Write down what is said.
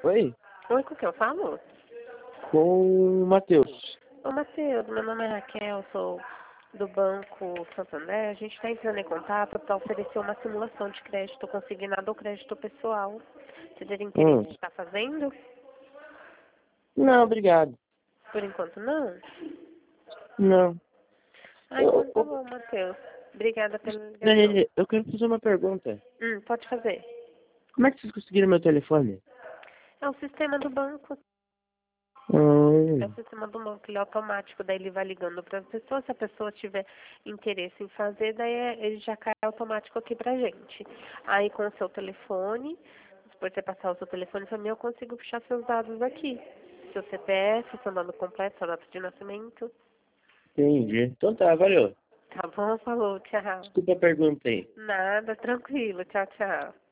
Oi? Oi, com quem eu falo? Com o Matheus. Ô, Matheus, meu nome é Raquel, sou do Banco Santander. A gente está entrando em contato para oferecer uma simulação de crédito consignado ou crédito pessoal. Você teria interesse em estar fazendo? Não, obrigado. Por enquanto, não? Não. Ah, então tá bom, Matheus. Obrigada pela ligação. Eu quero fazer uma pergunta. Pode fazer. Como é que vocês conseguiram meu telefone? É o sistema do banco. É o Hum, sistema do banco, ele é automático, daí ele vai ligando para a pessoa, se a pessoa tiver interesse em fazer, daí ele já cai automático aqui pra gente. Aí com o seu telefone, se você passar o seu telefone para mim, eu consigo puxar seus dados aqui. Seu CPF, seu nome completo, sua data de nascimento. entendi. Então tá, valeu. Tá bom? Falou, tchau. Desculpa a pergunta aí. Nada, tranquilo, tchau, tchau.